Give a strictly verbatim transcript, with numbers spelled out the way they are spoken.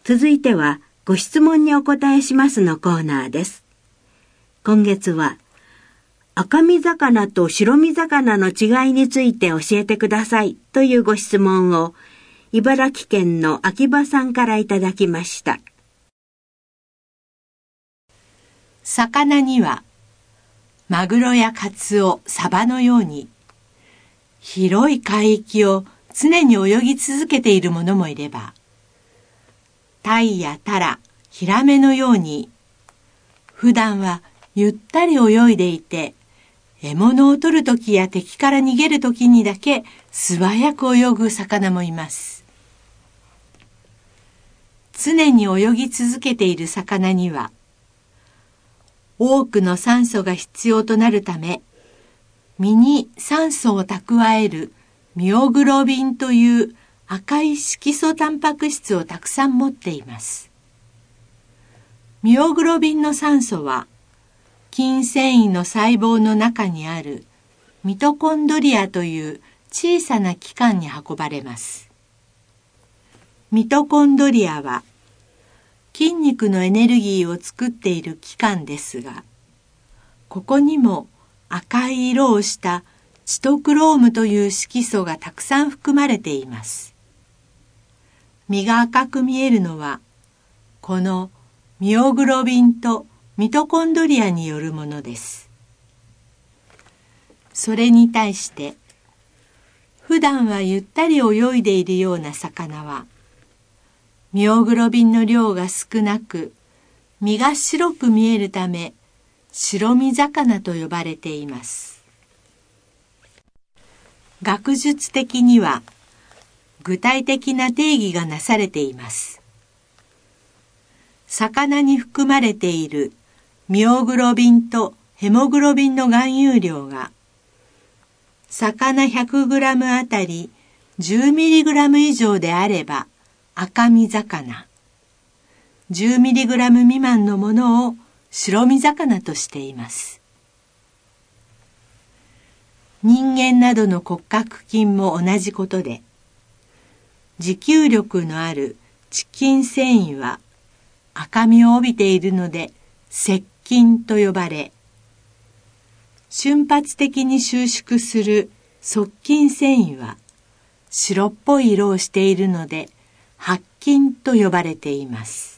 続いてはご質問にお答えしますのコーナーです。今月は赤身魚と白身魚の違いについて教えてくださいというご質問を茨城県の秋葉さんからいただきました。 魚にはマグロやカツオ、サバのように広い海域を常に泳ぎ続けているものもいれば、タイやタラ、ヒラメのように普段はゆったり泳いでいて、獲物を取るときや敵から逃げるときにだけ素早く泳ぐ魚もいます。常に泳ぎ続けている魚には多くの酸素が必要となるため、身に酸素を蓄えるミオグロビンという赤い色素タンパク質をたくさん持っています。ミオグロビンの酸素は筋繊維の細胞の中にあるミトコンドリアという小さな器官に運ばれます。ミトコンドリアは筋肉のエネルギーを作っている器官ですが、ここにも赤い色をしたチトクロームという色素がたくさん含まれています。身が赤く見えるのは、このミオグロビンとミトコンドリアによるものです。それに対して、普段はゆったり泳いでいるような魚は、ミオグロビンの量が少なく、身が白く見えるため、白身魚と呼ばれています。学術的には、具体的な定義がなされています。魚に含まれているミオグロビンとヘモグロビンの含有量が、魚 ひゃくグラム あたり じゅうミリグラム 以上であれば赤身魚、じゅうミリグラム 未満のものを白身魚としています。人間などの骨格筋も同じことで、持久力のある遅筋繊維は赤みを帯びているので接筋と呼ばれ、瞬発的に収縮する速筋繊維は白っぽい色をしているので白筋と呼ばれています。